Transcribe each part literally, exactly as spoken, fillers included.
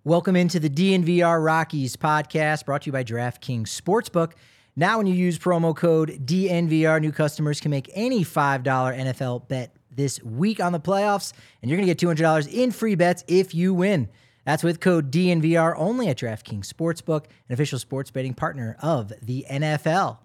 Welcome into the D N V R Rockies podcast, brought to you by DraftKings Sportsbook. Now when you use promo code D N V R, new customers can make any five dollars N F L bet this week on the playoffs, and you're going to get two hundred dollars in free bets if you win. That's with code D N V R only at DraftKings Sportsbook, an official sports betting partner of the N F L.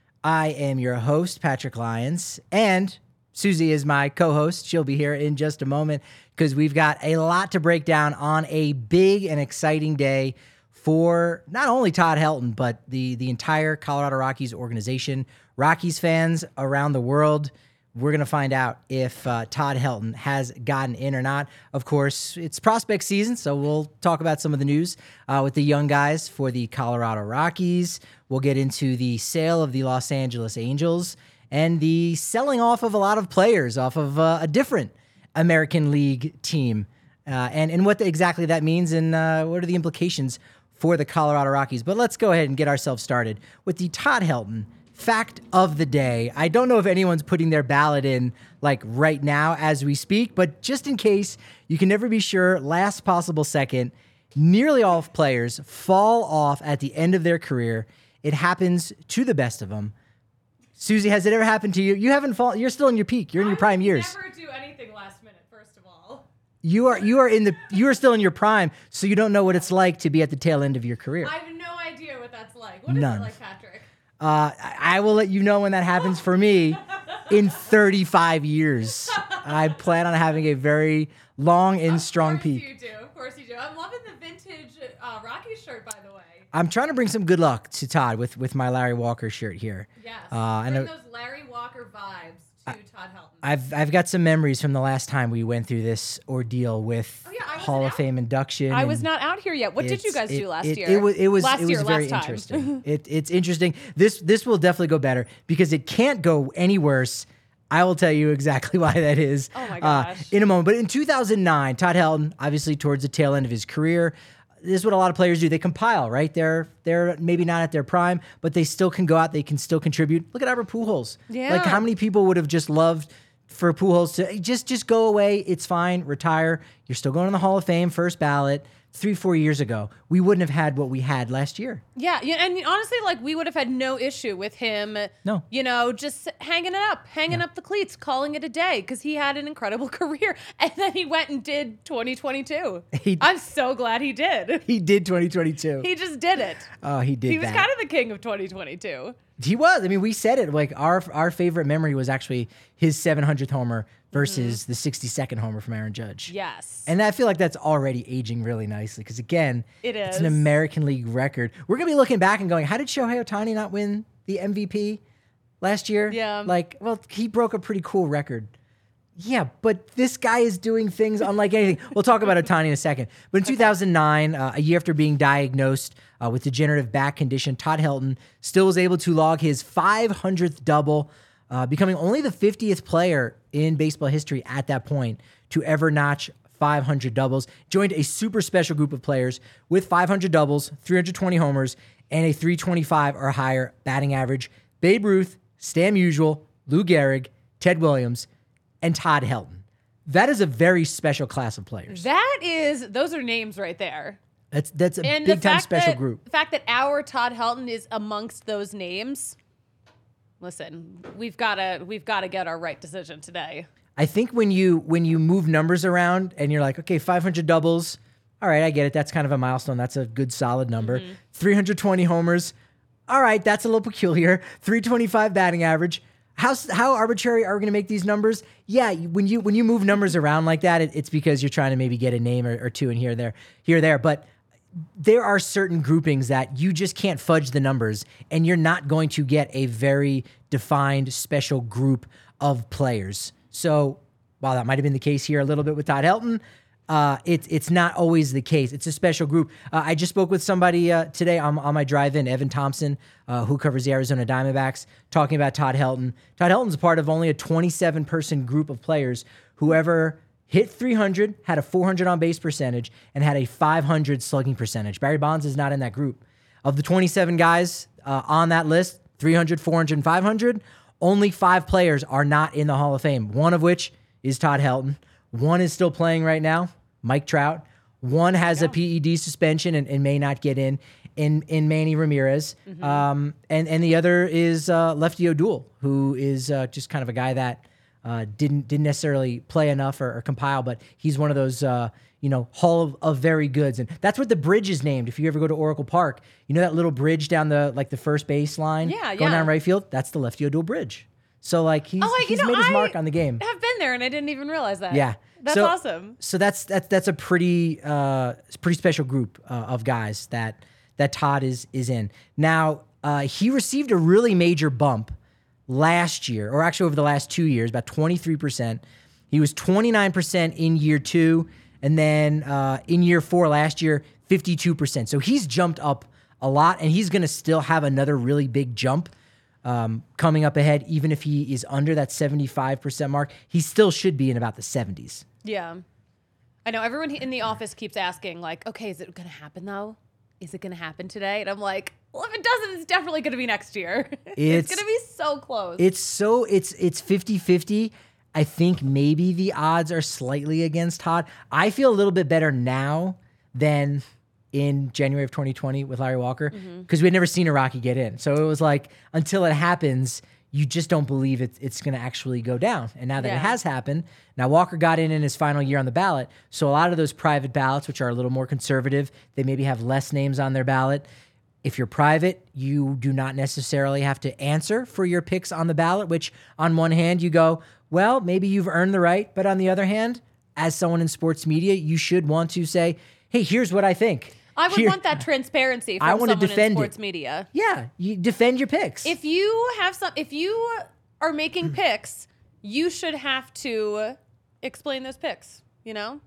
I am your host, Patrick Lyons, and Susie is my co-host. She'll be here in just a moment because we've got a lot to break down on a big and exciting day for not only Todd Helton, but the, the entire Colorado Rockies organization. Rockies fans around the world, we're going to find out if uh, Todd Helton has gotten in or not. Of course, it's prospect season, so we'll talk about some of the news uh, with the young guys for the Colorado Rockies. We'll get into the sale of the Los Angeles Angels and the selling off of a lot of players off of uh, a different American League team, uh, and, and what the, exactly that means and uh, what are the implications for the Colorado Rockies. But let's go ahead and get ourselves started with the Todd Helton fact of the day. I don't know if anyone's putting their ballot in like right now as we speak, but just in case, you can never be sure, last possible second, nearly all players fall off at the end of their career. It happens to the best of them. Susie, has it ever happened to you? You haven't fallen. You're still in your peak. You're in your prime years. I never do anything last minute, first of all. You are you are in the you are still in your prime, so you don't know what it's like to be at the tail end of your career. I have no idea what that's like. What is None. it like, Patrick? Uh, I will let you know when that happens for me in thirty-five years. I plan on having a very long and strong peak. Of course you do. Of course you do. I'm loving the vintage uh, Rockies shirt, by the way. I'm trying to bring some good luck to Todd with, with my Larry Walker shirt here. Yes. Uh, I bring know, those Larry Walker vibes to I, Todd Helton. I've I've got some memories from the last time we went through this ordeal with oh, yeah, Hall of out. Fame induction. I was not out here yet. What did you guys it, do last it, year? It was it was last it was year, very last interesting. it, it's interesting. This this will definitely go better because it can't go any worse. I will tell you exactly why that is oh my uh, gosh. in a moment. But in two thousand nine, Todd Helton, obviously towards the tail end of his career, this is what a lot of players do. They compile, right? They're they're maybe not at their prime, but they still can go out. They can still contribute. Look at Albert Pujols. Yeah. Like how many people would have just loved for Pujols to just just go away? It's fine. Retire. You're still going in the Hall of Fame, first ballot. Three, four years ago, we wouldn't have had what we had last year. Yeah, yeah, and honestly, like we would have had no issue with him. No. You know, just hanging it up, hanging Yeah. up the cleats, calling it a day because he had an incredible career, and then he went and did twenty twenty-two. He- I'm so glad he did. He did twenty twenty-two. He just did it. Oh, he did He was that. kind of the king of twenty twenty-two. He was. I mean, we said it. Like our our favorite memory was actually his seven hundredth homer versus mm-hmm. the sixty-second homer from Aaron Judge. Yes. And I feel like that's already aging really nicely because, again, It it's is. an American League record. We're going to be looking back and going, how did Shohei Ohtani not win the M V P last year? Yeah. Like, well, he broke a pretty cool record. Yeah, but this guy is doing things unlike anything. We'll talk about Ohtani in a second. But in two thousand nine, uh, a year after being diagnosed uh, with degenerative back condition, Todd Helton still was able to log his five hundredth double, uh, becoming only the fiftieth player in baseball history at that point to ever notch five hundred doubles. Joined a super special group of players with five hundred doubles, three hundred twenty homers, and a three twenty-five or higher batting average. Babe Ruth, Stan Musial, Lou Gehrig, Ted Williams, and Todd Helton. That is a very special class of players. That is, those are names right there. That's that's a And the big time fact special that, group. The fact that our Todd Helton is amongst those names. Listen, we've got to we've got to get our right decision today. I think when you when you move numbers around and you're like, okay, five hundred doubles, all right, I get it. That's kind of a milestone. That's a good solid number. Mm-hmm. three hundred twenty homers, all right, that's a little peculiar. three twenty-five batting average. How how arbitrary are we going to make these numbers? Yeah, when you when you move numbers around like that, it, it's because you're trying to maybe get a name or, or two in here, or there, here, or there. But there are certain groupings that you just can't fudge the numbers, and you're not going to get a very defined special group of players. So while that might have been the case here a little bit with Todd Helton, uh, it's it's not always the case. It's a special group. Uh, I just spoke with somebody uh, today on, on my drive-in, Evan Thompson, uh, who covers the Arizona Diamondbacks, talking about Todd Helton. Todd Helton's a part of only a twenty-seven person group of players who ever hit three hundred, had a four hundred on-base percentage, and had a five hundred slugging percentage. Barry Bonds is not in that group. Of the twenty-seven guys uh, on that list, three hundred, four hundred, and five hundred, only five players are not in the Hall of Fame, one of which is Todd Helton. One is still playing right now, Mike Trout. One has a P E D suspension and, and may not get in. In in Manny Ramirez, mm-hmm. um, and and the other is uh, Lefty O'Doul, who is uh, just kind of a guy that uh, didn't didn't necessarily play enough or, or compile, but he's one of those uh, you know Hall of, of very goods, and that's what the bridge is named. If you ever go to Oracle Park, you know that little bridge down the like the first base line, yeah, going yeah. down right field. That's the Lefty O'Doul Bridge. So like he's oh, like, he's you know, made his I mark on the game. I've been there and I didn't even realize that. Yeah. That's so, awesome. So that's that's that's a pretty uh, pretty special group uh, of guys that. that Todd is is in. Now, uh, he received a really major bump last year, or actually over the last two years, about twenty-three percent. He was twenty-nine percent in year two, and then uh, in year four last year, fifty-two percent. So he's jumped up a lot, and he's going to still have another really big jump um, coming up ahead. Even if he is under that seventy-five percent mark, he still should be in about the seventies. Yeah. I know everyone in the office keeps asking, like, okay, is it going to happen though? Is it going to happen today? And I'm like, well, if it doesn't, it's definitely going to be next year. It's, it's going to be so close. It's so, it's it's fifty-fifty. I think maybe the odds are slightly against Todd. I feel a little bit better now than in January of twenty twenty with Larry Walker because mm-hmm. we had never seen a Rocky get in. So it was like, until it happens, you just don't believe it, it's going to actually go down. And now that yeah. it has happened, now Walker got in in his final year on the ballot. So a lot of those private ballots, which are a little more conservative, they maybe have less names on their ballot. If you're private, you do not necessarily have to answer for your picks on the ballot, which on one hand you go, well, maybe you've earned the right. But on the other hand, as someone in sports media, you should want to say, hey, here's what I think. I would Here, want that transparency from I want someone to defend in sports it. media. Yeah, you defend your picks. If you have some, if you are making picks, you should have to explain those picks. You know,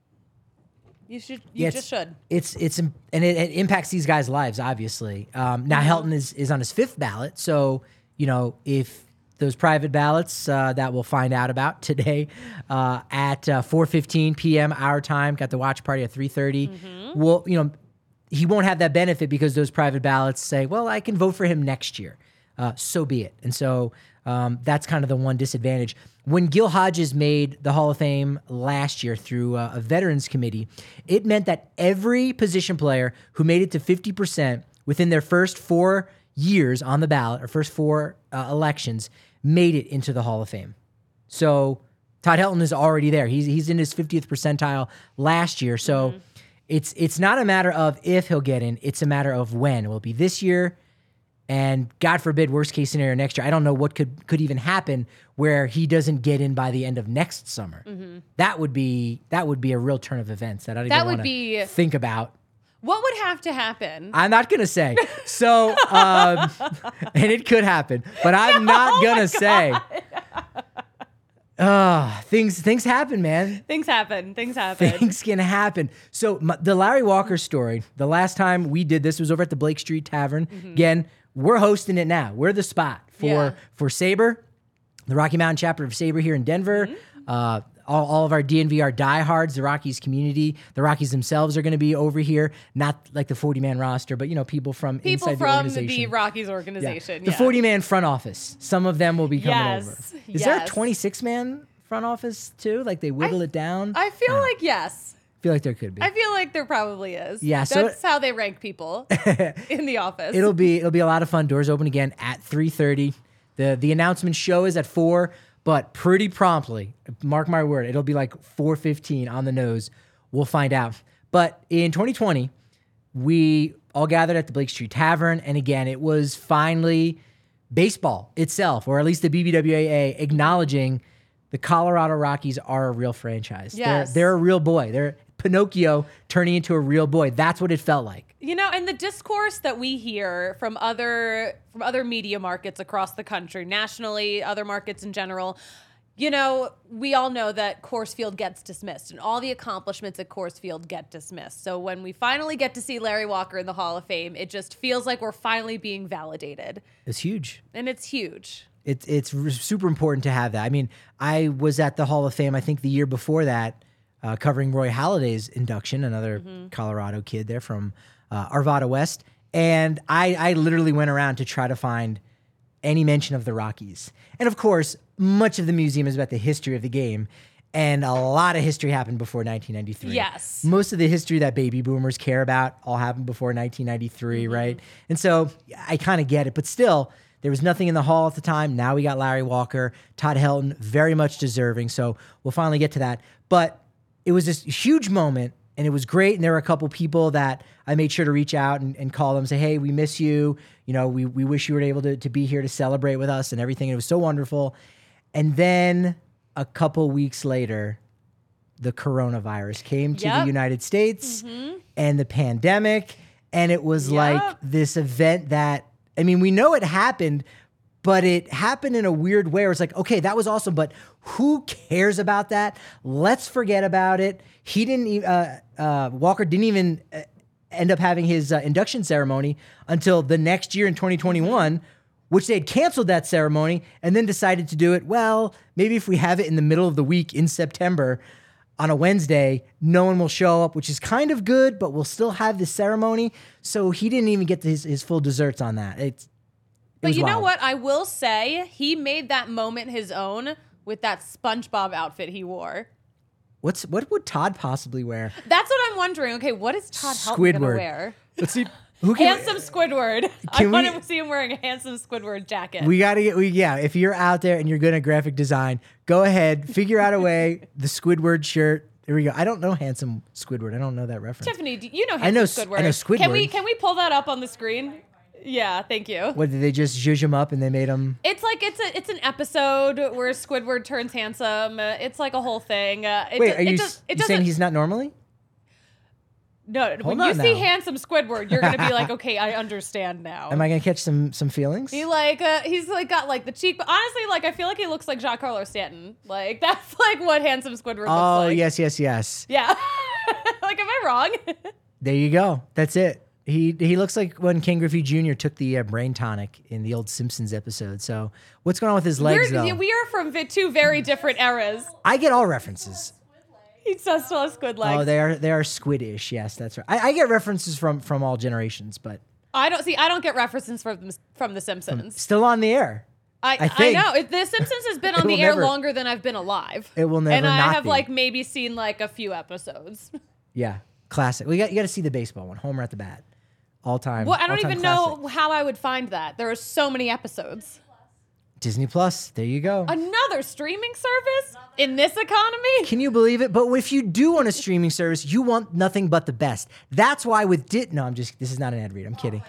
you should. You yeah, just should. It's it's and it, it impacts these guys' lives, obviously. Um, now mm-hmm. Helton is is on his fifth ballot, so you know if those private ballots uh, that we'll find out about today uh, at uh, four fifteen p.m. our time. Got the watch party at three thirty. Mm-hmm. Well, you know, he won't have that benefit because those private ballots say, well, I can vote for him next year. Uh, so be it. And so um, that's kind of the one disadvantage. When Gil Hodges made the Hall of Fame last year through uh, a veterans committee, it meant that every position player who made it to fifty percent within their first four years on the ballot, or first four uh, elections, made it into the Hall of Fame. So Todd Helton is already there. He's he's in his fiftieth percentile last year. So mm-hmm. it's it's not a matter of if he'll get in. It's a matter of when. Will it be this year? And God forbid, worst case scenario next year. I don't know what could could even happen where he doesn't get in by the end of next summer. Mm-hmm. That would be that would be a real turn of events that I don't that even would want be, to think about. What would have to happen? I'm not going to say. So, um, and it could happen, but I'm no, not going oh to say. Uh, things things happen, man. Things happen. Things happen. Things can happen. So my, the Larry Walker story, the last time we did this was over at the Blake Street Tavern. Mm-hmm. Again, we're hosting it now. We're the spot for, yeah. for Sabre, the Rocky Mountain chapter of Sabre here in Denver. Mm-hmm. Uh, All, all of our D N V R diehards, the Rockies community, the Rockies themselves are going to be over here. Not like the forty-man roster, but, you know, people from people inside from the organization. the Rockies organization. Yeah. The forty-man front office. Some of them will be coming yes. over. Is yes. there a twenty-six-man front office, too? Like, they whittle I, it down? I feel uh, like yes. I feel like there could be. I feel like there probably is. Yeah, so That's how they rank people in the office. It'll be it'll be a lot of fun. Doors open again at three thirty. The the announcement show is at four, but pretty promptly, mark my word, it'll be like four fifteen on the nose. We'll find out. But in twenty twenty, we all gathered at the Blake Street Tavern, and again, it was finally baseball itself, or at least the B B W A A, acknowledging the Colorado Rockies are a real franchise. Yes. They're, they're a real boy. They're Pinocchio turning into a real boy. That's what it felt like. You know, and the discourse that we hear from other from other media markets across the country, nationally, other markets in general, you know, we all know that Coors Field gets dismissed, and all the accomplishments at Coors Field get dismissed. So when we finally get to see Larry Walker in the Hall of Fame, it just feels like we're finally being validated. It's huge. And it's huge. It's it's super important to have that. I mean, I was at the Hall of Fame, I think the year before that, uh, covering Roy Halladay's induction, another mm-hmm. Colorado kid there from uh, Arvada West. And I, I literally went around to try to find any mention of the Rockies. And of course, much of the museum is about the history of the game. And a lot of history happened before nineteen ninety-three. Yes. Most of the history that baby boomers care about all happened before nineteen ninety-three, mm-hmm. right? And so I kind of get it. But still, there was nothing in the hall at the time. Now we got Larry Walker, Todd Helton, very much deserving. So we'll finally get to that. But it was this huge moment, and it was great. And there were a couple people that I made sure to reach out and, and call them and say, hey, we miss you. You know, we, we wish you were able to, to be here to celebrate with us and everything. And it was so wonderful. And then a couple weeks later, the coronavirus came to Yep. the United States Mm-hmm. and the pandemic. And it was Yep. like this event that, I mean, we know it happened, but it happened in a weird way where it's like, okay, that was awesome, but who cares about that? Let's forget about it. He didn't, e- uh, uh, Walker didn't even uh, end up having his uh, induction ceremony until the next year in twenty twenty-one, which they had canceled that ceremony and then decided to do it. Well, maybe if we have it in the middle of the week in September on a Wednesday, no one will show up, which is kind of good, but we'll still have the ceremony. So he didn't even get his, his full desserts on that. It's, it But was you know wild. what? I will say he made that moment his own with that SpongeBob outfit he wore. What's what would Todd possibly wear? That's what I'm wondering. Okay, what is Todd Helton going to Squidward. wear? Let's see. Who can, Handsome Squidward. I Can want we- to see him wearing a handsome Squidward jacket. We got to get, we yeah, if you're out there and you're good at graphic design, go ahead, figure out a way, the Squidward shirt. There we go. I don't know Handsome Squidward. I don't know that reference. Tiffany, do you know I handsome know s- I Squidward? know Squidward. Can we can we pull that up on the screen? Yeah, thank you. What, did they just zhuzh him up and they made him? It's like it's a it's an episode where Squidward turns handsome. Uh, it's like a whole thing. Uh, it Wait, do- are you, it, s- does, it you saying doesn't- he's not normally? No, when on you see now. handsome Squidward, you're gonna be like, okay, I understand now. Am I going to catch some some feelings? He like uh, he's like got like the cheek, but honestly, like I feel like he looks like Giancarlo Stanton. Like that's like what handsome Squidward looks Oh, like. yes, yes, yes. Yeah. Like, am I wrong? There you go. That's it. He he looks like when Ken Griffey Junior took the uh, brain tonic in the old Simpsons episode. So what's going on with his legs, We're, though? we are from vi- two very different eras. I get all references. He does still have squid legs. Oh, they are they are squid-ish. Yes, that's right. I, I get references from from all generations, but I don't see. I don't get references from from The Simpsons. still on the air. I, I I, think. know it, The Simpsons has been It on the will air never- longer than I've been alive. It will never And I not have be. like maybe seen like a few episodes. Yeah, classic. We got you got to see the baseball one, homer at the bat, all time. Well, I don't all-time even classic. know how I would find that. There are so many episodes. Disney Plus. There you go. Another streaming service in this economy? Can you believe it? But if you do want a streaming service, you want nothing but the best. That's why with Dit. No, I'm just. This is not an ad read. I'm kidding.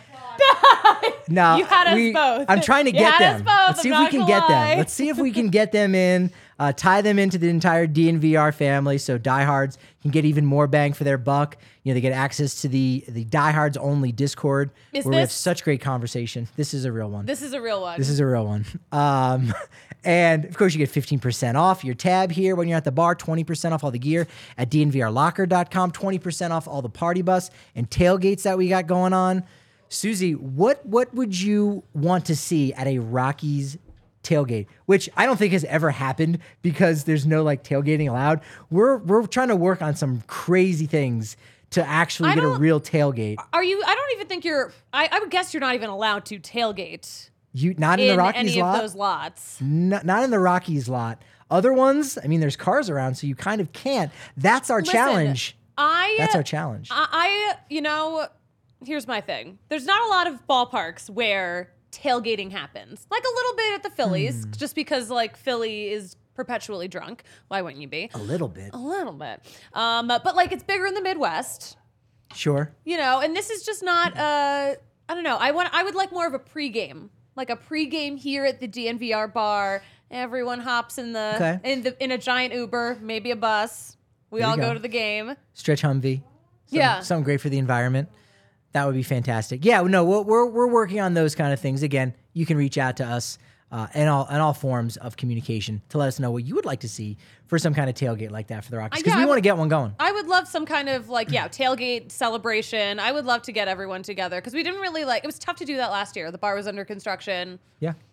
No, You had us we- both. I'm trying to You get had us them. both, Let's see I'm if we not can gonna get lie. them. Let's see if we can get them in, uh, tie them into the entire D N V R family, so diehards can get even more bang for their buck. You know, they get access to the the diehards only Discord, Is where we have this- such great conversation. This is a real one. This is a real one. This is a real one. Um, and of course, you get fifteen percent off your tab here when you're at the bar, twenty percent off all the gear at D N V R locker dot com, twenty percent off all the party bus and tailgates that we got going on. Susie, what what would you want to see at a Rockies tailgate? Which I don't think has ever happened because there's no like tailgating allowed. We're we're trying to work on some crazy things to actually I get a don't- real tailgate. Are you? I don't even think you're. I, I would guess you're not even allowed to tailgate You not in, in the Rockies any lot? of those lots. N- not in the Rockies lot. Other ones, I mean, there's cars around, so you kind of can't. That's our Listen, challenge. I. That's our challenge. I, I. You know. Here's my thing. There's not a lot of ballparks where tailgating happens. Like a little bit at the Phillies, Hmm. just because like Philly is perpetually drunk. Why wouldn't you be? a little bit, A little bit. Um, but like it's bigger in the Midwest. sure. You know, and this is just not uh I don't know. I want I would like more of a pregame. Like a pregame here at the D N V R bar. Everyone hops in the Okay. in the in a giant Uber, maybe a bus. We There you all go. go. to the game. Stretch Humvee. Something, Yeah. something great for the environment. That would be fantastic. Yeah, no, we're we're, we're working on those kind of things. Again, you can reach out to us uh, in all in all forms of communication to let us know what you would like to see for some kind of tailgate like that for the Rockies, Uh, because yeah, we I want to would- get one going. I would love some kind of like, yeah, tailgate celebration. I would love to get everyone together because we didn't really like, it was tough to do that last year. The bar was under construction. Yeah.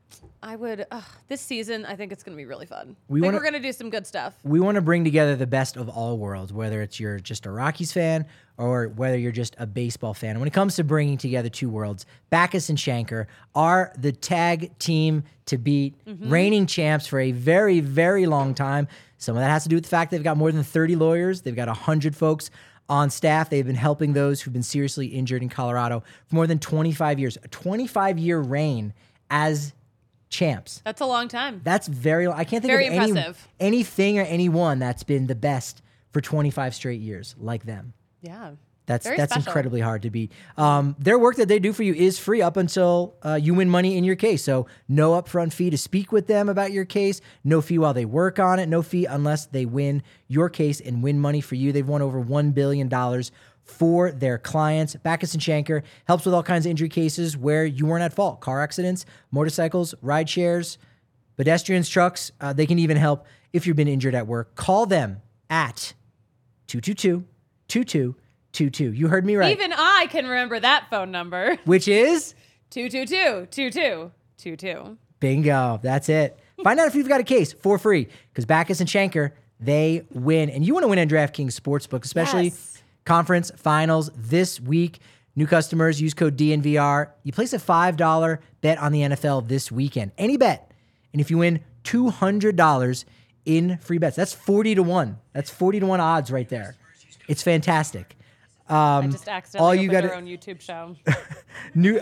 I would, ugh, this season, I think it's going to be really fun. We I think wanna- we're going to do some good stuff. We want to bring together the best of all worlds, whether it's you're just a Rockies fan or whether you're just a baseball fan. And when it comes to bringing together two worlds, Backus and Shanker are the tag team to beat, Mm-hmm. reigning champs for a very, very long time. Some of that has to do with the fact they've got more than thirty lawyers. They've got one hundred folks on staff. They've been helping those who've been seriously injured in Colorado for more than twenty-five years. A twenty-five-year reign as champs. That's a long time. That's very. I can't think Very of any, impressive. anything or anyone that's been the best for twenty-five straight years like them. Yeah. That's Very that's special. incredibly hard to beat. Um, their work that they do for you is free up until uh, you win money in your case. So no upfront fee to speak with them about your case. No fee while they work on it. No fee unless they win your case and win money for you. They've won over one billion dollars for their clients. Backus and Shanker helps with all kinds of injury cases where you weren't at fault. Car accidents, motorcycles, ride shares, pedestrians, trucks. Uh, they can even help if you've been injured at work. Call them at two two two, two two two two. You heard me right. Even I can remember that phone number. Which is? two two two, two two two two. Bingo. That's it. Find out if you've got a case for free because Backus and Shanker, they win. And you want to win on DraftKings Sportsbook, especially Yes. conference finals this week. New customers, use code D N V R. You place a five dollar bet on the N F L this weekend. Any bet. And if you win two hundred dollars in free bets, that's forty to one. That's forty to one odds right there. It's fantastic. I just accidentally all you opened gotta- our own YouTube show. New.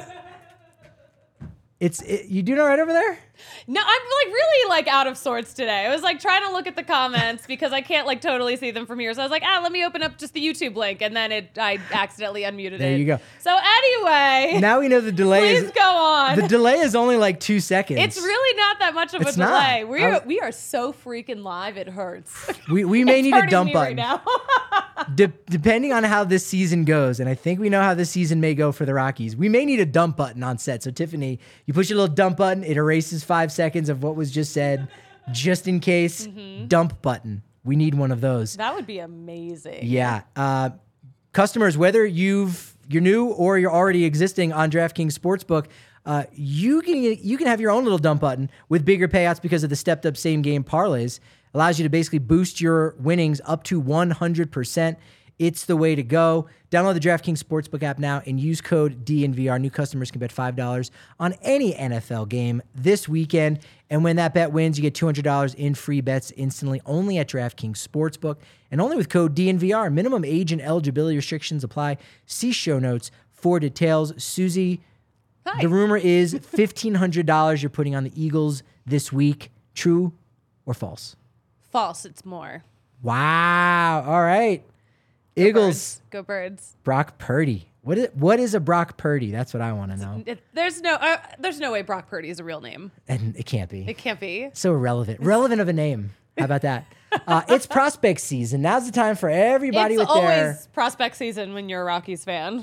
It's it, you doing all right over there? No, I'm like really like out of sorts today. I was like trying to look at the comments because I can't like totally see them from here. So I was like, ah, let me open up just the YouTube link, and then it I accidentally unmuted it. There you go. So anyway, Now we know the delay please is go on. the delay is only like two seconds. It's really not that much of It's a not. delay. We I are was- we are so freaking live. It hurts. we we may It's need a hurting dump me button. right now. De- depending on how this season goes, and I think we know how this season may go for the Rockies, we may need a dump button on set. So Tiffany, you push your little dump button, it erases five seconds of what was just said, just in case. Mm-hmm. Dump button. We need one of those. That would be amazing. Yeah. Uh, customers, whether you've you're new or you're already existing on DraftKings Sportsbook, uh, you can you can have your own little dump button with bigger payouts because of the stepped up same game parlays. Allows you to basically boost your winnings up to one hundred percent. It's the way to go. Download the DraftKings Sportsbook app now and use code D N V R. New customers can bet five dollars on any N F L game this weekend. And when that bet wins, you get two hundred dollars in free bets instantly only at DraftKings Sportsbook and only with code D N V R. Minimum age and eligibility restrictions apply. See show notes for details. Susie, Hi. the rumor is fifteen hundred dollars you're putting on the Eagles this week. True or false? False. It's more. Wow. All right. Eagles, Birds. Go Birds. Brock Purdy. What is what is a Brock Purdy? That's what I want to know. It, there's no uh, there's no way Brock Purdy is a real name. And it can't be. It can't be. So irrelevant. Relevant of a name. How about that? Uh, it's prospect season. Now's the time for everybody It's with always their prospect season when you're a Rockies fan.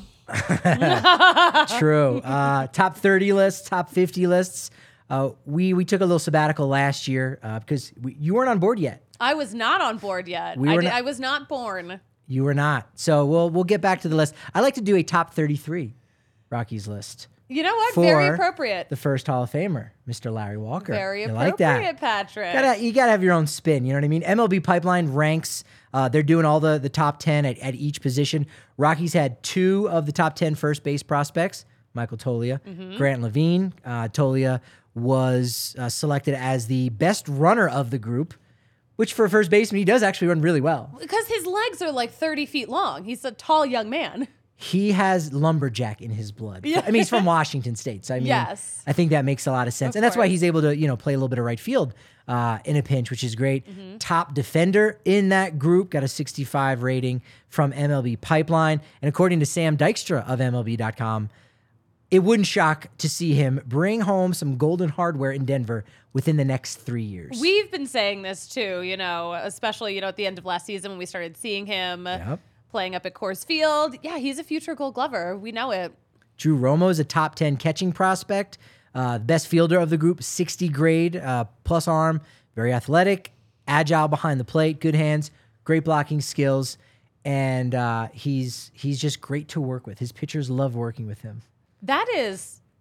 true uh, top thirty lists, top fifty lists. Uh, we we took a little sabbatical last year uh, because we, you weren't on board yet. I was not on board yet. We I, were did, not- I was not born. You were not. So we'll we'll get back to the list. I like to do a top thirty-three Rockies list. You know what? For Very appropriate. The first Hall of Famer, Mister Larry Walker. Very You appropriate, like that? Patrick. Gotta, you gotta have your own spin. You know what I mean? M L B Pipeline ranks. Uh, they're doing all the the top ten at, at each position. Rockies had two of the top ten first base prospects. Michael Tolia, Mm-hmm. Grant Levine. Uh, Tolia was uh, selected as the best runner of the group, which for a first baseman he does actually run really well. Because his legs are like thirty feet long. He's a tall young man. He has lumberjack in his blood. I mean, he's from Washington State, so I mean, Yes. I think that makes a lot of sense, Of and that's why course. he's able to, you know, play a little bit of right field uh, in a pinch, which is great. Mm-hmm. Top defender in that group, got a sixty-five rating from M L B Pipeline, and according to Sam Dykstra of M L B dot com, it wouldn't shock to see him bring home some golden hardware in Denver within the next three years. We've been saying this too, you know, especially, you know, at the end of last season when we started seeing him Yep. playing up at Coors Field. Yeah, he's a future Gold Glover. We know it. Drew Romo is a top ten catching prospect, uh, best fielder of the group, sixty grade, uh, plus arm, very athletic, agile behind the plate, good hands, great blocking skills, and uh, he's he's just great to work with. His pitchers love working with him. That is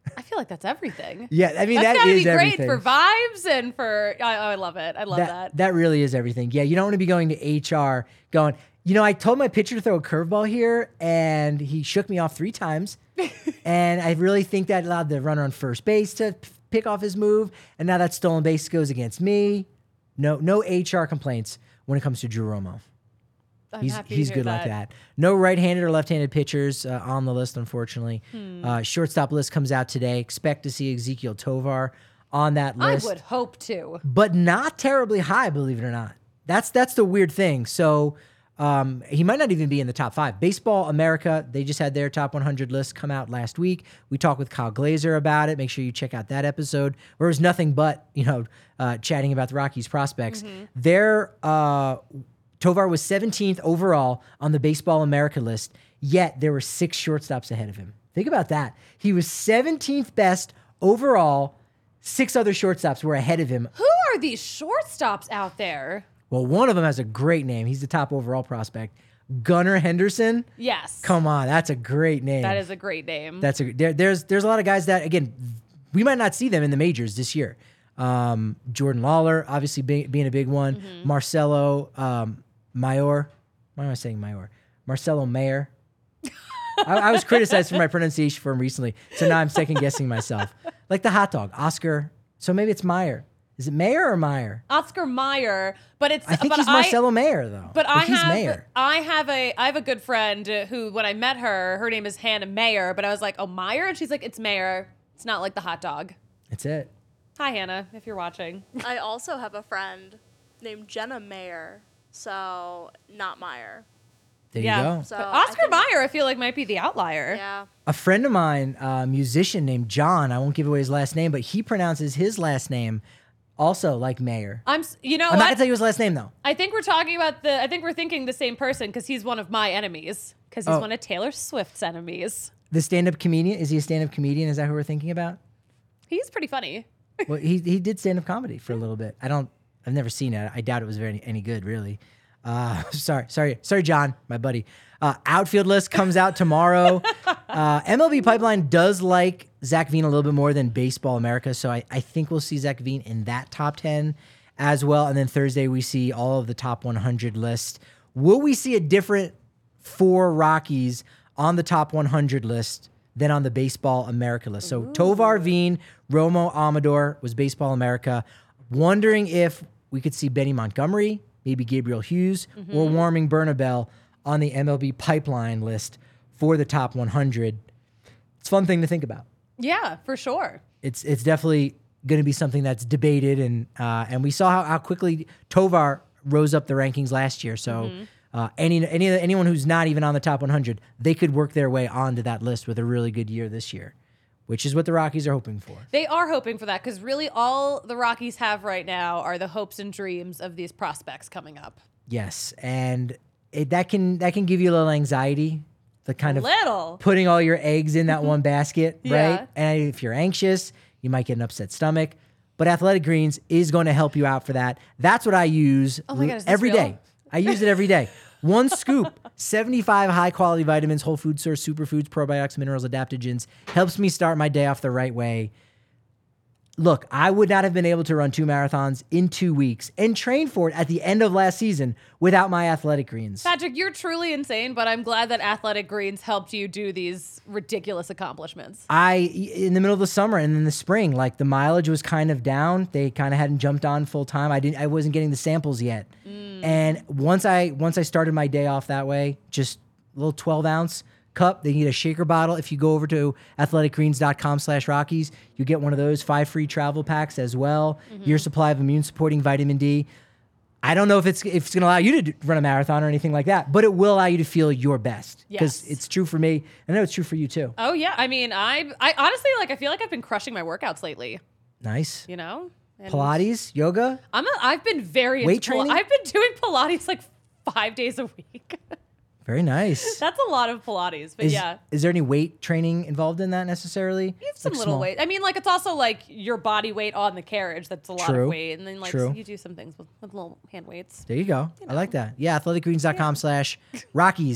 I feel like that's everything. Yeah, I mean, That's that gotta is be great everything. for vibes and for. I, I love it. I love that, that. that really is everything. Yeah, you don't want to be going to H R going, you know, I told my pitcher to throw a curveball here, and he shook me off three times. And I really think that allowed the runner on first base to p- pick off his move. And now that stolen base goes against me. No, no H R complaints when it comes to Drew Romo. I'm He's happy to he's hear good like that. No right-handed or left-handed pitchers uh, on the list, unfortunately. Hmm. Uh, shortstop list comes out today. Expect to see Ezekiel Tovar on that I list, would hope to. but not terribly high, believe it or not. That's that's the weird thing. So um, he might not even be in the top five. Baseball America, they just had their top one hundred list come out last week. We talked with Kyle Glazer about it. Make sure you check out that episode where it was nothing but you know uh, chatting about the Rockies prospects. Mm-hmm. Their uh, Tovar was seventeenth overall on the Baseball America list, yet there were six shortstops ahead of him. Think about that. He was seventeenth best overall. Six other shortstops were ahead of him. Who are these shortstops out there? Well, one of them has a great name. He's the top overall prospect. Gunnar Henderson. Yes. Come on, that's a great name. That is a great name. That's a there, there's there's a lot of guys that again we might not see them in the majors this year. Um, Jordan Lawler, obviously being, being a big one. Mm-hmm. Marcelo um, Mayor. Why am I saying Mayor? Marcelo Mayer. I, I was criticized for my pronunciation for him recently, so now I'm second guessing myself. Like the hot dog, Oscar. So maybe it's Meyer. Is it Mayer or Meyer? Oscar Mayer, but it's. I think but he's I, Marcelo Mayer though. But I he's have, Mayer. I have a, I have a good friend who, when I met her, her name is Hannah Mayer, but I was like, oh Meyer, and she's like, it's Mayer. It's not like the hot dog. That's it. Hi Hannah, if you're watching. I also have a friend named Jenna Mayer, so not Meyer. There yeah. you go. So But I Oscar think- Mayer, I feel like might be the outlier. Yeah. A friend of mine, a musician named John, I won't give away his last name, but he pronounces his last name also like Mayer. I'm, s- you know I'm not what? gonna tell you his last name though. I think we're talking about the. I think we're thinking the same person because he's one of my enemies. Because he's Oh. one of Taylor Swift's enemies. The stand-up comedian, is he a stand-up comedian? Is that who we're thinking about? He's pretty funny. Well, he he did stand-up comedy for a little bit. I don't, I've never seen it. I doubt it was very any good, really. Uh, sorry, sorry, sorry, John, my buddy. Uh, outfield list comes out tomorrow. uh, M L B Pipeline does like Zach Veen a little bit more than Baseball America, so I, I think we'll see Zach Veen in that top ten as well. And then Thursday we see all of the top one hundred list. Will we see a different four Rockies on the top one hundred list than on the Baseball America list? So Tovar, Veen, Romo, Amador was Baseball America. Wondering if we could see Benny Montgomery, maybe Gabriel Hughes, or Warming Bernabel on the M L B Pipeline list for the top one hundred. It's a fun thing to think about. Yeah, for sure. It's it's definitely going to be something that's debated, and uh, and we saw how, how quickly Tovar rose up the rankings last year. So uh, any any anyone who's not even on the top one hundred, they could work their way onto that list with a really good year this year, which is what the Rockies are hoping for. They are hoping for that because really all the Rockies have right now are the hopes and dreams of these prospects coming up. Yes, and it, that can that can give you a little anxiety, the kind of Little. putting all your eggs in that one basket, Yeah. right? And if you're anxious, you might get an upset stomach. But Athletic Greens is going to help you out for that. That's what I use Oh my God, is this every real? day. I use it every day. One scoop, seventy-five high-quality vitamins, whole food source, superfoods, probiotics, minerals, adaptogens. Helps me start my day off the right way. Look, I would not have been able to run two marathons in two weeks and train for it at the end of last season without my Athletic Greens. Patrick, you're truly insane, but I'm glad that Athletic Greens helped you do these ridiculous accomplishments. I, in the middle of the summer and in the spring, like the mileage was kind of down. They kind of hadn't jumped on full time. I didn't, I wasn't getting the samples yet. And once I, once I started my day off that way, just a little twelve ounce cup, they need a shaker bottle. If you go over to athleticgreens.com slash Rockies, you get one of those five free travel packs as well. Your supply of immune supporting vitamin D. I don't know if it's, if it's going to allow you to do- run a marathon or anything like that, but it will allow you to feel your best because Yes. it's true for me. I know it's true for you too. Oh yeah, I mean, I I honestly like I feel like I've been crushing my workouts lately. Nice. You know, And Pilates, yoga. I'm a, I've been very Weight into Pil- training? I've been doing Pilates like five days a week. Very nice. That's a lot of Pilates, but Is, yeah. is there any weight training involved in that necessarily? You have some Like little small- weight. I mean, like it's also like your body weight on the carriage. That's a lot True. of weight, and then like True. you do some things with, with little hand weights. There you go. I like that. Yeah, athleticgreens.com slash Rockies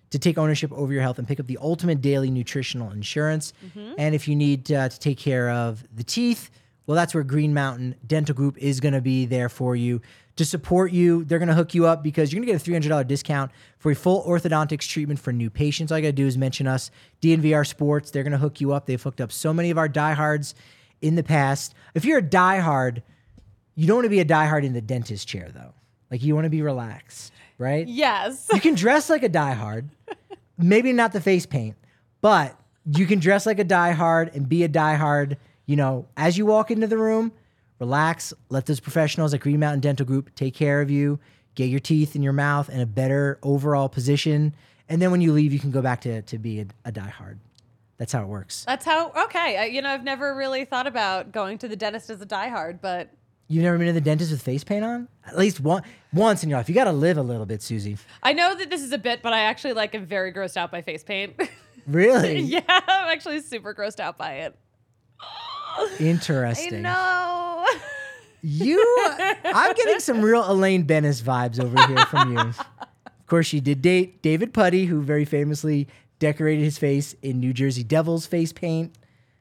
to take ownership over your health and pick up the ultimate daily nutritional insurance. Mm-hmm. And if you need uh, to take care of the teeth, well, that's where Green Mountain Dental Group is going to be there for you to support you. They're going to hook you up because you're going to get a three hundred dollars discount for a full orthodontics treatment for new patients. All you got to do is mention us, D N V R Sports. They're going to hook you up. They've hooked up so many of our diehards in the past. If you're a diehard, you don't want to be a diehard in the dentist chair, though. Like, you want to be relaxed, right? Yes. You can dress like a diehard, maybe not the face paint, but you can dress like a diehard and be a diehard, you know, as you walk into the room, relax, let those professionals at Green Mountain Dental Group take care of you, get your teeth in your mouth in a better overall position. And then when you leave, you can go back to, to be a, a diehard. That's how it works. That's how, okay. I, you know, I've never really thought about going to the dentist as a diehard, but... You've never been to the dentist with face paint on? At least one, once in your life. You got to live a little bit, Susie. I know that this is a bit, but I actually like am very grossed out by face paint. Really? Yeah, I'm actually super grossed out by it. Interesting. I know. You, I'm getting some real Elaine Bennis vibes over here from you. Of course, she did date David Putty, who very famously decorated his face in New Jersey Devils face paint.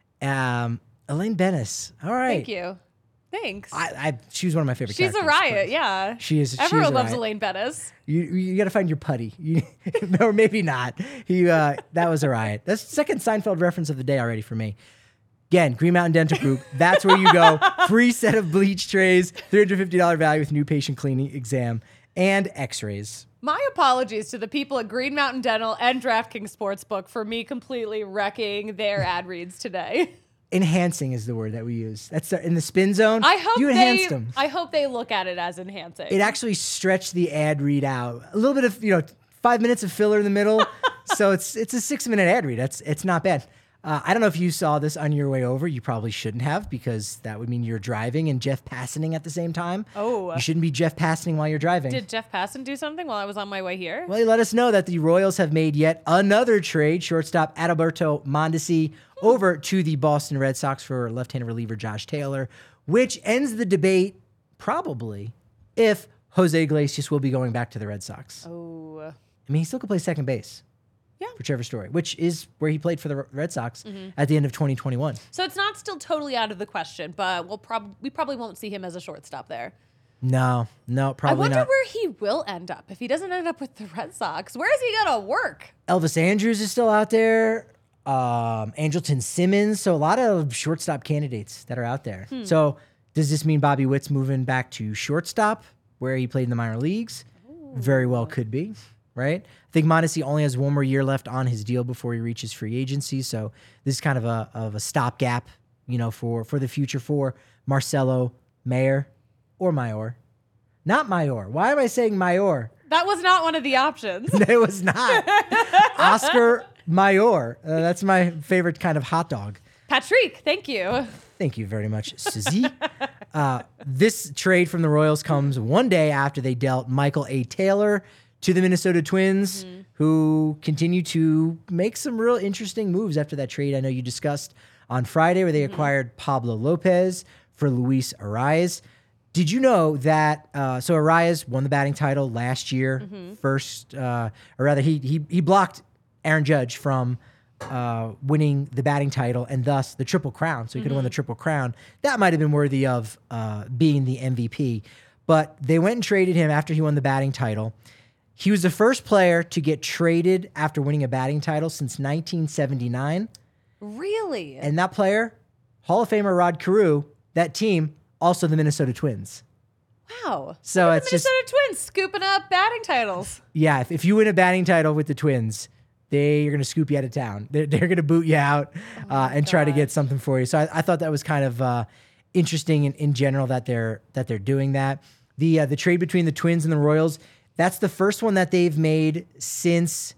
Um, Elaine Bennis. All right. Thank you. Thanks. I, I, she was one of my favorite She's a characters, riot, but yeah. She is. Everyone she is a loves riot. Elaine Bennis. You you got to find your Putty, you, or maybe not. He uh, that was a riot. That's the second Seinfeld reference of the day already for me. Again, Green Mountain Dental Group. That's where you go. Free set of bleach trays, three hundred fifty dollars value with new patient cleaning exam and X-rays. My apologies to the people at Green Mountain Dental and DraftKings Sportsbook for me completely wrecking their ad reads today. Enhancing is the word that we use. That's the, in the spin zone. I hope you they. enhanced them. I hope they look at it as enhancing. It actually stretched the ad read out a little bit of you know five minutes of filler in the middle, so it's it's a six minute ad read. That's it's not bad. Uh, I don't know if you saw this on your way over. You probably shouldn't have because that would mean you're driving and Jeff Passaning at the same time. Oh. You shouldn't be Jeff Passaning while you're driving. Did Jeff Passan do something while I was on my way here? Well, he let us know that the Royals have made yet another trade. Shortstop Adalberto Mondesi over to the Boston Red Sox for left-handed reliever Josh Taylor, which ends the debate probably if Jose Iglesias will be going back to the Red Sox. Oh. I mean, he still could play second base. Yeah. For Trevor Story, which is where he played for the Red Sox mm-hmm. at the end of twenty twenty-one. So it's not still totally out of the question, but we'll prob- we probably won't see him as a shortstop there. No, no, probably I wonder not. where he will end up if he doesn't end up with the Red Sox. Where is he going to work? Elvis Andrews is still out there. Um, Angelton Simmons. So a lot of shortstop candidates that are out there. Hmm. So does this mean Bobby Witt's moving back to shortstop where he played in the minor leagues? Ooh. Very well could be. Right? I think Mondesi only has one more year left on his deal before he reaches free agency. So this is kind of a of a stopgap, you know, for, for the future for Marcelo Mayer or Mayor. Not Mayor. Why am I saying Mayor? That was not one of the options. It was not. Oscar Mayor. Uh, that's my favorite kind of hot dog. Patrick, thank you. Thank you very much, Suzy. uh, this trade from the Royals comes one day after they dealt Michael A. Taylor to the Minnesota Twins, mm-hmm. who continue to make some real interesting moves after that trade I know you discussed on Friday, where they mm-hmm. acquired Pablo Lopez for Luis Arias. Did you know that, uh, so Arias won the batting title last year, mm-hmm. first, uh, or rather he, he he blocked Aaron Judge from uh, winning the batting title and thus the Triple Crown, so he mm-hmm. could have won the Triple Crown. That might have been worthy of uh, being the M V P, but they went and traded him after he won the batting title. He was the first player to get traded after winning a batting title since nineteen seventy-nine. Really? And that player, Hall of Famer Rod Carew, that team, also the Minnesota Twins. Wow. So Look at it's the Minnesota just Twins scooping up batting titles. Yeah, if, if you win a batting title with the Twins, they are going to scoop you out of town. They're, they're going to boot you out oh uh, and God. try to get something for you. So I, I thought that was kind of uh, interesting in, in general that they're that they're doing that. The uh, the trade between the Twins and the Royals, that's the first one that they've made since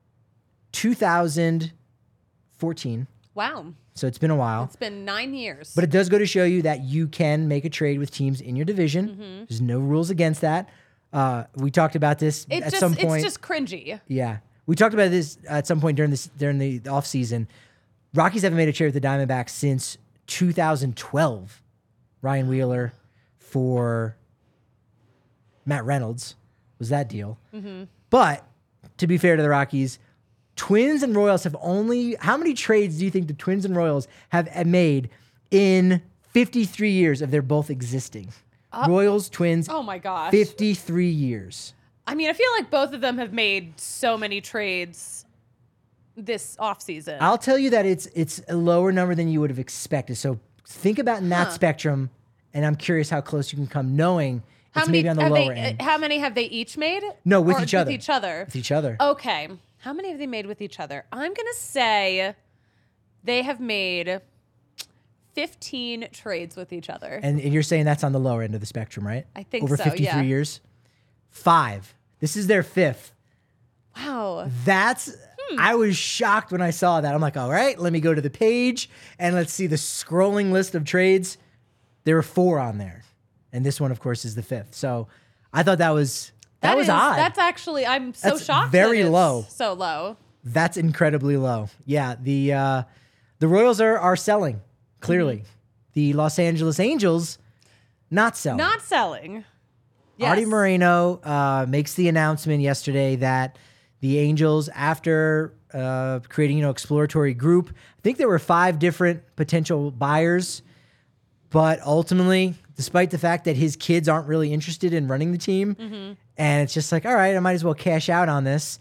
two thousand fourteen. Wow. So it's been a while. It's been nine years. But it does go to show you that you can make a trade with teams in your division. Mm-hmm. There's no rules against that. Uh, we talked about this it at just, some point. It's just cringy. Yeah. We talked about this at some point during this during the offseason. Rockies haven't made a trade with the Diamondbacks since two thousand twelve. Ryan Wheeler for Matt Reynolds was that deal. Mm-hmm. But to be fair to the Rockies, Twins and Royals have only, how many trades do you think the Twins and Royals have made in fifty-three years of their both existing? Uh, Royals, Twins, oh my gosh. fifty-three years. I mean, I feel like both of them have made so many trades this offseason. I'll tell you that it's it's a lower number than you would have expected. So think about in that huh. spectrum, and I'm curious how close you can come knowing how it's many, maybe on the lower they, end. How many have they each made? No, with or each other. With each other. With each other. Okay. How many have they made with each other? I'm going to say they have made fifteen trades with each other. And, and you're saying that's on the lower end of the spectrum, right? I think Over so, fifty-three yeah. years? Five. This is their fifth. Wow. That's, hmm. I was shocked when I saw that. I'm like, all right, let me go to the page and let's see the scrolling list of trades. There were four on there. And this one, of course, is the fifth. So I thought that was, that, that was is, odd. That's actually, I'm so that's shocked. Very that it's low. So low. That's incredibly low. Yeah. The, uh, the Royals are, are selling, clearly. Mm-hmm. The Los Angeles Angels, not selling. Not selling. Yes. Artie Moreno uh, makes the announcement yesterday that the Angels, after uh, creating, you know, exploratory group, I think there were five different potential buyers, but ultimately, despite the fact that his kids aren't really interested in running the team, mm-hmm. and it's just like, all right, I might as well cash out on this,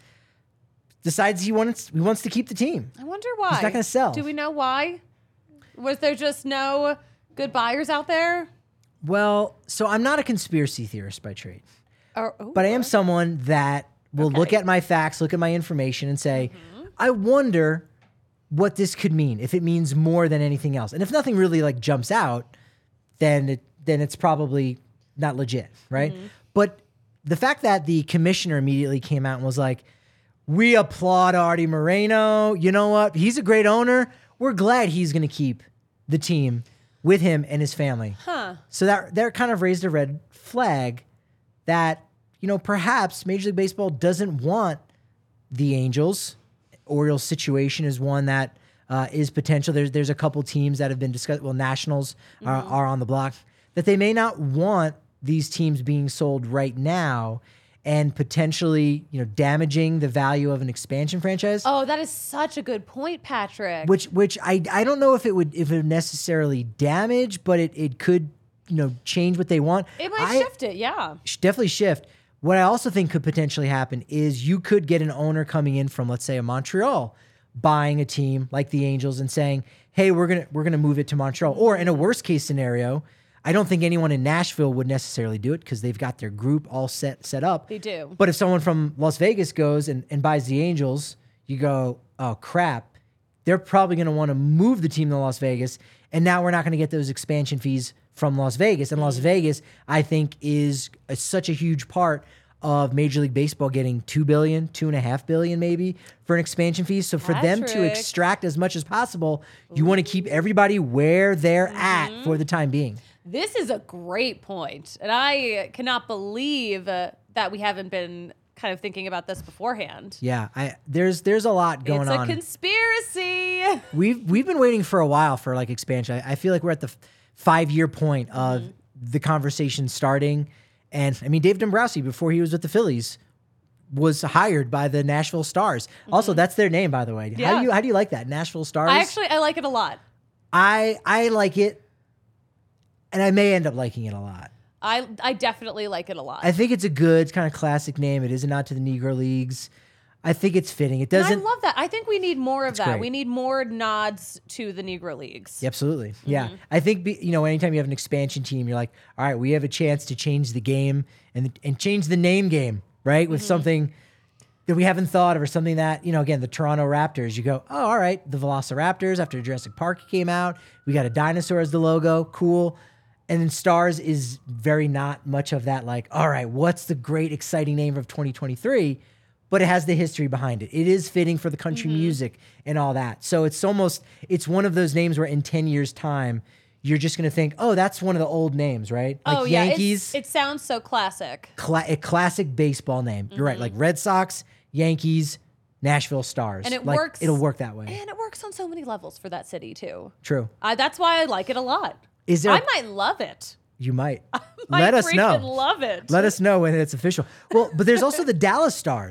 decides he wants he wants to keep the team. I wonder why. He's not going to sell. Do we know why? Was there just no good buyers out there? Well, so I'm not a conspiracy theorist by trade, or, ooh, but I am someone that will okay. look at my facts, look at my information, and say, mm-hmm. I wonder what this could mean, if it means more than anything else. And if nothing really like jumps out, then it, then it's probably not legit, right? Mm-hmm. But the fact that the commissioner immediately came out and was like, we applaud Artie Moreno. You know what? He's a great owner. We're glad he's going to keep the team with him and his family. Huh. So that that kind of raised a red flag that, you know, perhaps Major League Baseball doesn't want the Angels. Orioles situation is one that uh, is potential. There's there's a couple teams that have been discussed. Well, Nationals mm-hmm. are, are on the block. That they may not want these teams being sold right now and potentially, you know, damaging the value of an expansion franchise. Oh, that is such a good point, Patrick. Which which I I don't know if it would if it would necessarily damage, but it, it could, you know, change what they want. It might I, shift it, yeah. Definitely shift. What I also think could potentially happen is you could get an owner coming in from, let's say, a Montreal, buying a team like the Angels and saying, hey, we're gonna we're gonna move it to Montreal. Or in a worst case scenario, I don't think anyone in Nashville would necessarily do it because they've got their group all set set up. They do. But if someone from Las Vegas goes and, and buys the Angels, you go, oh, crap. They're probably going to want to move the team to Las Vegas, and now we're not going to get those expansion fees from Las Vegas. And Las Vegas, I think, is a, such a huge part of Major League Baseball getting two billion dollars, two and a half billion dollars maybe for an expansion fee. So for them to extract as much as possible, you want to keep everybody where they're mm-hmm. at for the time being. This is a great point, and I cannot believe uh, that we haven't been kind of thinking about this beforehand. Yeah, I there's there's a lot going it's on. It's a conspiracy. We've we've been waiting for a while for like expansion. I, I feel like we're at the f- five year point of mm-hmm. the conversation starting, and I mean Dave Dombrowski before he was with the Phillies was hired by the Nashville Stars. Mm-hmm. Also, that's their name, by the way. Yeah. How do you how do you like that, Nashville Stars? I actually I like it a lot. I I like it. And I may end up liking it a lot. I I definitely like it a lot. I think it's a good kind of classic name. It is a nod to the Negro Leagues. I think it's fitting. It doesn't. And I love that. I think we need more of it's that. Great. We need more nods to the Negro Leagues. Yeah, absolutely. Mm-hmm. Yeah. I think, you know, anytime you have an expansion team, you're like, all right, we have a chance to change the game and and change the name game, right? With mm-hmm. something that we haven't thought of or something that, you know, again, the Toronto Raptors, you go, oh, all right, the Velociraptors after Jurassic Park came out. We got a dinosaur as the logo. Cool. And then Stars is very not much of that, like, all right, what's the great, exciting name of twenty twenty-three? But it has the history behind it. It is fitting for the country mm-hmm. music and all that. So it's almost, it's one of those names where in ten years' time, you're just going to think, oh, that's one of the old names, right? Like oh, yeah. Yankees. It sounds so classic. Cla- a classic baseball name. Mm-hmm. You're right. Like Red Sox, Yankees, Nashville Stars. And it like, works. It'll work that way. And it works on so many levels for that city, too. True. Uh, that's why I like it a lot. Is there? I might love it. You might. I might Let us know. Love it. Let us know when it's official. Well, but there's also the Dallas Stars.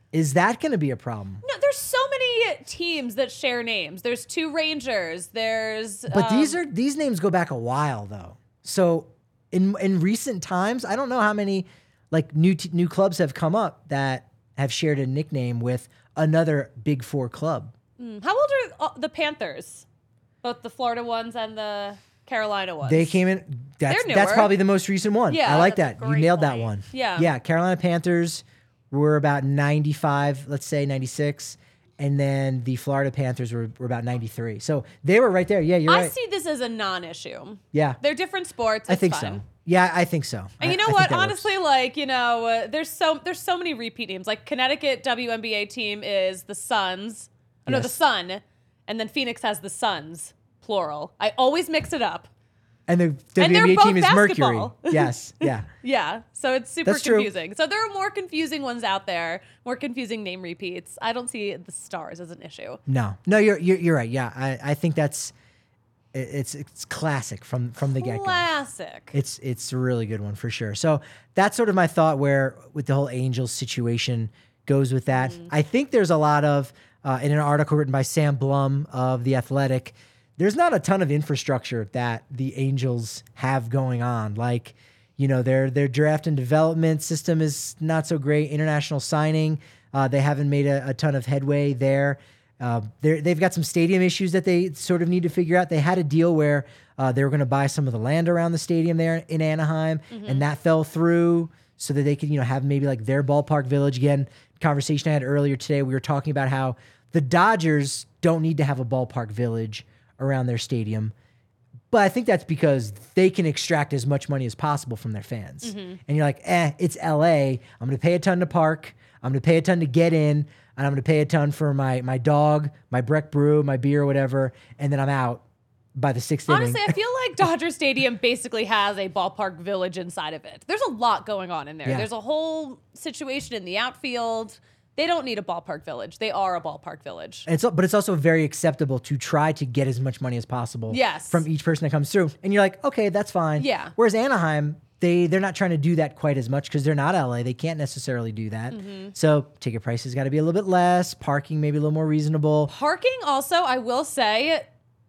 Is that going to be a problem? No, there's so many teams that share names. There's two Rangers. There's But um, these are these names go back a while though. So in in recent times, I don't know how many like new t- new clubs have come up that have shared a nickname with another Big Four club. mm, how old are uh, the Panthers? Both the Florida ones and the Carolina ones. They came in. That's They're that's newer. probably the most recent one. Yeah, I like that's a that. You great nailed that point. one. Yeah. Yeah. Carolina Panthers were about ninety-five, let's say ninety-six. And then the Florida Panthers were, were about ninety-three. So they were right there. Yeah, you're I right. see this as a non-issue. Yeah. They're different sports. I It's think fine. so. Yeah, I think so. And I- you know I think what? that works. Honestly, like you know, uh, there's so there's so many repeat names. Like Connecticut W N B A team is the Suns. Oh, no, the Yes. Sun, and then Phoenix has the Suns, plural. I always mix it up. And the And W they're N B A both team is Mercury. basketball. Yes. Yeah. Yeah, so it's super That's true. confusing. So there are more confusing ones out there, more confusing name repeats. I don't see the Stars as an issue. No. No, you're you're, you're right. Yeah. I, I think that's it- it's it's classic from from the get-go. Classic. It's it's a really good one for sure. So that's sort of my thought where with the whole Angels situation goes with that. Mm-hmm. I think there's a lot of uh, in an article written by Sam Blum of The Athletic, there's not a ton of infrastructure that the Angels have going on. Like, you know, their their draft and development system is not so great. International signing, uh, they haven't made a, a ton of headway there. Uh, they're- they've got some stadium issues that they sort of need to figure out. They had a deal where uh, they were going to buy some of the land around the stadium there in Anaheim, and that fell through so that they could, you know, have maybe like their ballpark village again. Conversation I had earlier today, we were talking about how the Dodgers don't need to have a ballpark village around their stadium. But I think that's because they can extract as much money as possible from their fans. And you're like, eh, it's L A. I'm going to pay a ton to park. I'm going to pay a ton to get in. And I'm going to pay a ton for my my dog, my Breck Brew, my beer, whatever. And then I'm out by the sixth Honestly, inning. I feel like Dodger Stadium basically has a ballpark village inside of it. There's a lot going on in there. Yeah. There's a whole situation in the outfield. They don't need a ballpark village. They are a ballpark village. And It's, but it's also very acceptable to try to get as much money as possible Yes. from each person that comes through. And you're like, okay, that's fine. Yeah. Whereas Anaheim, they, they're not trying to do that quite as much because they're not L A. They can't necessarily do that. Mm-hmm. So ticket prices got to be a little bit less. Parking maybe a little more reasonable. Parking also, I will say,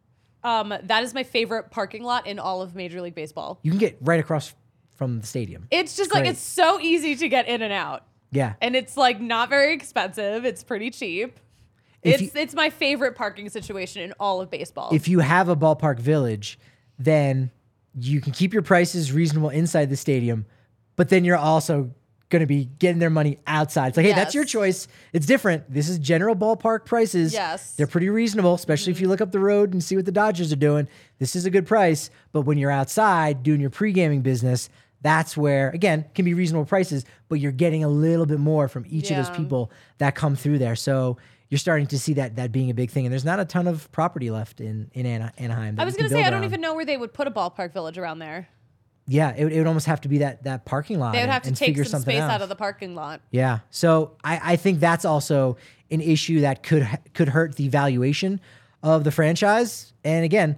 um, that is my favorite parking lot in all of Major League Baseball. You can get right across from the stadium. It's just like great. it's so easy to get in and out. Yeah. And it's like not very expensive. It's pretty cheap. If It's you- it's my favorite parking situation in all of baseball. If you have a ballpark village, then you can keep your prices reasonable inside the stadium, but then you're also going to be getting their money outside. It's like, hey, that's your Yes. choice. It's different. This is general ballpark prices. Yes. They're pretty reasonable, especially if you look up the road and see what the Dodgers are doing. This is a good price. But when you're outside doing your pre-gaming business, that's where, again, can be reasonable prices, but you're getting a little bit more from each of Yeah. those people that come through there. So you're starting to see that that being a big thing. And there's not a ton of property left in, in Ana- Anaheim. that I was you can gonna say build I don't around. even know where they would put a ballpark village around there. Yeah, it, it would almost have to be that that parking lot. They would and- have to and take figure some something space else. out of the parking lot. Yeah, so I, I think that's also an issue that could could hurt the valuation of the franchise. And again,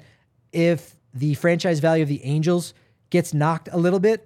if the franchise value of the Angels gets knocked a little bit,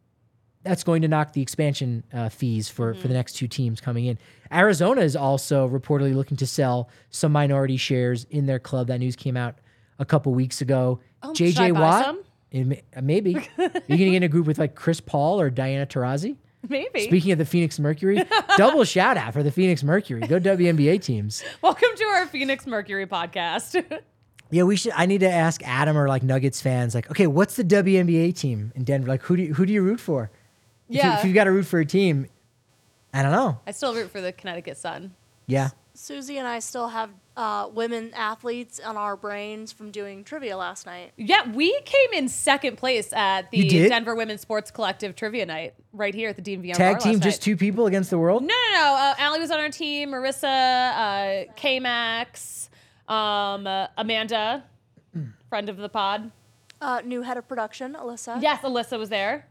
that's going to knock the expansion uh, fees for, for the next two teams coming in. Arizona is also reportedly looking to sell some minority shares in their club. That news came out a couple weeks ago. Oh, J should I J buy Watt, some? it may- uh, maybe. You're going to get in a group with like Chris Paul or Diana Taurasi? Maybe. Speaking of the Phoenix Mercury, double shout out for the Phoenix Mercury. Go W N B A teams. Welcome to our Phoenix Mercury podcast. Yeah, we should. I need to ask Adam or like Nuggets fans, like, okay, what's the W N B A team in Denver? Like, who do you, who do you root for? If, you, Yeah. if you've got to root for a team, I don't know. I still root for the Connecticut Sun. Yeah, Susie and I still have uh, women athletes on our brains from doing trivia last night. Yeah, we came in second place at You the did? Denver Women's Sports Collective Trivia Night right here at the D M V R tag bar team, last just night. two people against the world. No, no, no. Uh, Allie was on our team. Marissa, uh, K-Max, um, uh, Amanda, friend of the pod. Uh, new head of production, Alyssa. Yes, Alyssa was there.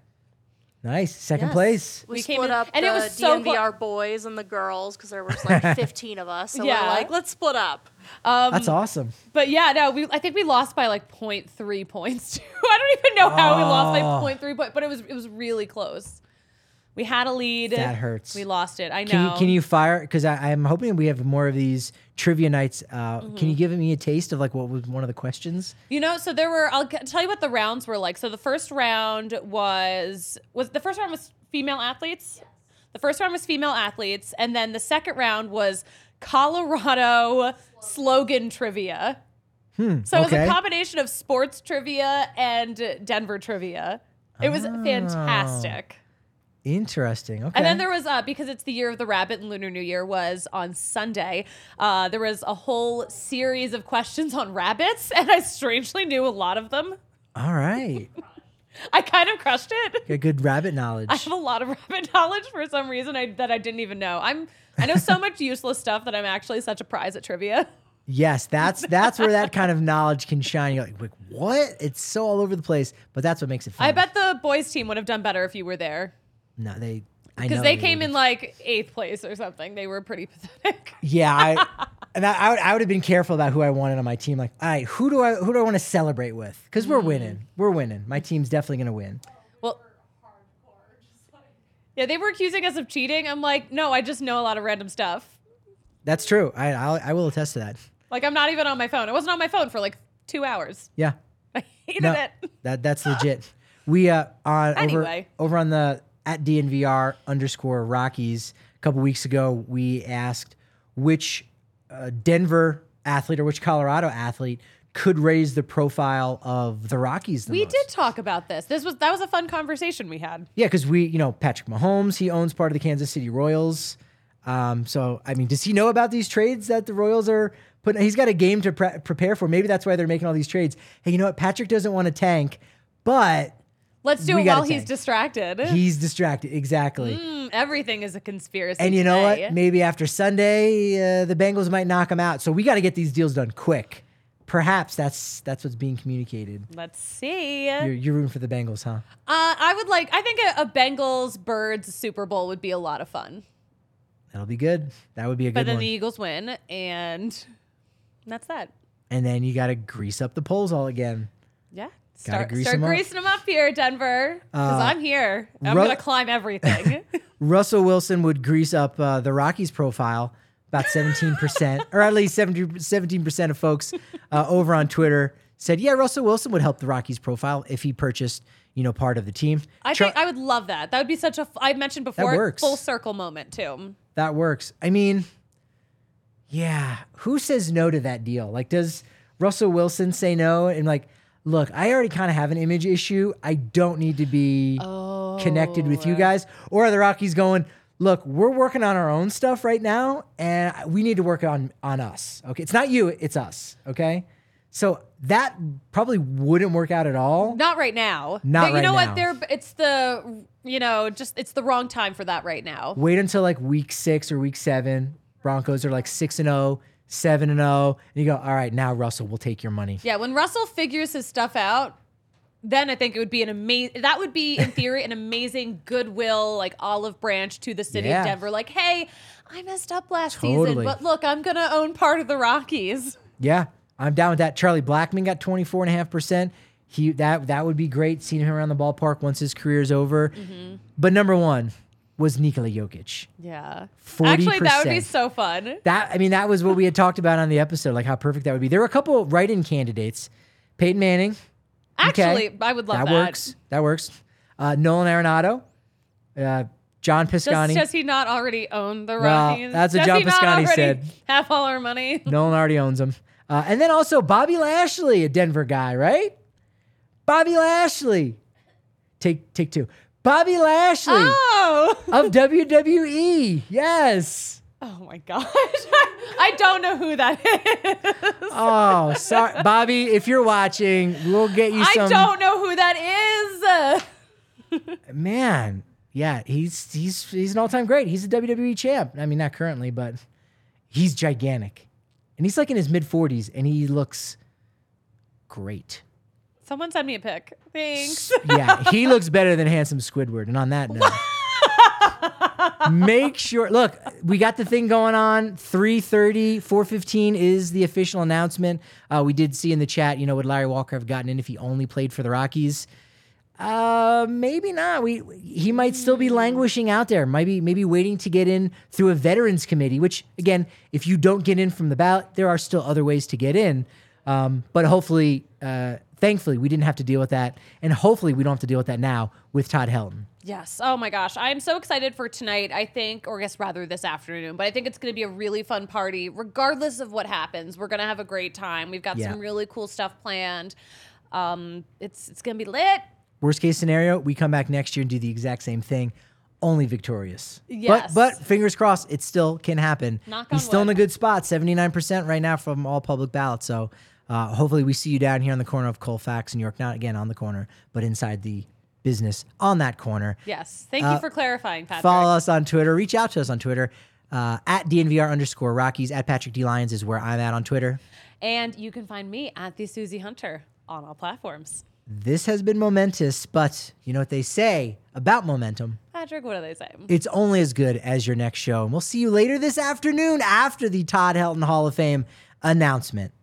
Nice, second Yes. place. We, We came split in- up and the it was so D N V R boys and the girls because there was like fifteen of us. So Yeah. we're like, let's split up. Um, That's awesome. But yeah, no, we I think we lost by like zero point three points too. I don't even know how we lost by Oh. zero point three points, but it was it was really close. We had a lead. That hurts. We lost it. I know. Can you, can you fire? Because I'm hoping we have more of these trivia nights. Uh, Mm-hmm. Can you give me a taste of like what was one of the questions? You know, so there were. I'll g- tell you what the rounds were like. So the first round was was the first round was female athletes. Yes. The first round was female athletes, and then the second round was Colorado slogan trivia. Hmm, So it was okay. a combination of sports trivia and Denver trivia. It was Oh. fantastic. Interesting. Okay. And then there was, uh, because it's the year of the rabbit and Lunar New Year was on Sunday, uh, there was a whole series of questions on rabbits, and I strangely knew a lot of them. All right. I kind of crushed it. Got good rabbit knowledge. I have a lot of rabbit knowledge for some reason I, that I didn't even know. I'm I know so much useless stuff that I'm actually such a prize at trivia. Yes, that's that's where that kind of knowledge can shine. You're like, like, what? It's so all over the place, but that's what makes it fun. I bet the boys team would have done better if you were there. No, they. I Because know they came would. in like eighth place or something. They were pretty pathetic. Yeah, I, and I, I would I would have been careful about who I wanted on my team. Like, all right, who do I who do I want to celebrate with? Because we're winning. We're winning. My team's definitely gonna win. Well, yeah, they were accusing us of cheating. I'm like, no, I just know a lot of random stuff. That's true. I I'll, I will attest to that. Like, I'm not even on my phone. I wasn't on my phone for like two hours. Yeah. I hated No, it. that that's legit. We uh on Anyway. over over on the at D N V R underscore Rockies a couple weeks ago, we asked which uh, Denver athlete or which Colorado athlete could raise the profile of the Rockies the We most. did talk about this. This was that was a fun conversation we had. Yeah, because we, you know, Patrick Mahomes, he owns part of the Kansas City Royals. Um, so I mean, does he know about these trades that the Royals are putting? He's got a game to pre- prepare for. Maybe that's why they're making all these trades. Hey, you know what? Patrick doesn't want to tank, but Let's do We it gotta while he's tank. distracted. he's distracted. Exactly. Mm, everything is a conspiracy. And you know today. what? Maybe after Sunday, uh, the Bengals might knock him out. So we got to get these deals done quick. Perhaps that's that's what's being communicated. Let's see. You're, you're rooting for the Bengals, huh? Uh, I would like. I think a, a Bengals Birds Super Bowl would be a lot of fun. That'll be good. That would be a But good then one. the Eagles win, and that's that. And then you got to grease up the polls all again. Yeah. Gotta Start, grease start 'em up. greasing them up here, Denver. Because Uh, I'm here. I'm Ru- going to climb everything. Russell Wilson would grease up uh, the Rockies profile about seventeen percent, or at least seventeen percent of folks uh, over on Twitter said, yeah, Russell Wilson would help the Rockies profile if he purchased, you know, part of the team. I Char- think I would love that. That would be such a, f- I mentioned before, works. full circle moment too. That works. I mean, yeah, who says no to that deal? Like, does Russell Wilson say no? And like, look, I already kind of have an image issue. I don't need to be Oh. connected with you guys. Or are the Rockies going, look, we're working on our own stuff right now, and we need to work on on us. Okay, it's not you, it's us. Okay, so that probably wouldn't work out at all. Not right now. Not But you right know now. what? They're, it's the, you know, just, it's the wrong time for that right now. Wait until like week six or week seven. Broncos are like six and zero, seven and zero, and you go, all right, now Russell, we'll take your money. Yeah, when Russell figures his stuff out, then I think it would be an amazing, that would be, in theory, an amazing goodwill, like olive branch to the city Yeah. of Denver. Like, hey, I messed up last Totally. season, but look, I'm going to own part of the Rockies. Yeah, I'm down with that. Charlie Blackmon got twenty-four point five percent. He that that would be great seeing him around the ballpark once his career is over. Mm-hmm. But number one was Nikola Jokic. Yeah. forty Actually, that would be percent. so fun. That I mean, that was what we had talked about on the episode, like how perfect that would be. There were a couple write-in candidates. Peyton Manning. Okay. Actually, I would love that. that. works. That works. Uh, Nolan Arenado. Uh, John Does, Piscani. does he not already own the Well, Rockies? that's what does John he not Piscani already said. have all our money? Nolan already owns them. Uh, and then also Bobby Lashley, a Denver guy, right? Bobby Lashley. Take take two. Bobby Lashley Oh! of W W E. Yes. Oh my gosh. I don't know who that is. Oh, sorry. Bobby, if you're watching, we'll get you some. I don't know who that is. Man, yeah, he's he's he's an all-time great. He's a W W E champ. I mean, not currently, but he's gigantic. And he's like in his mid forties, and he looks great. Someone send me a pic. Thanks. Yeah, he looks better than handsome Squidward. And on that note, make sure, look, we got the thing going on. three thirty, four fifteen is the official announcement. Uh, we did see in the chat, you know, would Larry Walker have gotten in if he only played for the Rockies? Uh, maybe not. We he might still be languishing out there. Maybe maybe waiting to get in through a veterans committee. Which again, if you don't get in from the ballot, there are still other ways to get in. Um, but hopefully, uh, thankfully, we didn't have to deal with that, and hopefully, we don't have to deal with that now with Todd Helton. Yes. Oh my gosh. I'm so excited for tonight, I think, or I guess rather this afternoon, but I think it's going to be a really fun party. Regardless of what happens, we're going to have a great time. We've got Yeah. some really cool stuff planned. Um, it's it's going to be lit. Worst case scenario, we come back next year and do the exact same thing, only victorious. Yes. But but fingers crossed, it still can happen. Knock He's on still in wood. a good spot, seventy-nine percent right now from all public ballots. So uh, hopefully we see you down here on the corner of Colfax, New York. Not again on the corner, but inside the business on that corner. Yes. Thank Uh, you for clarifying, Patrick. Follow us on Twitter. Reach out to us on Twitter. Uh, at D N V R underscore Rockies. At Patrick D. Lyons is where I'm at on Twitter. And you can find me at the Susie Hunter on all platforms. This has been momentous, but you know what they say about momentum. Patrick, what do they say? It's only as good as your next show. And we'll see you later this afternoon after the Todd Helton Hall of Fame announcement.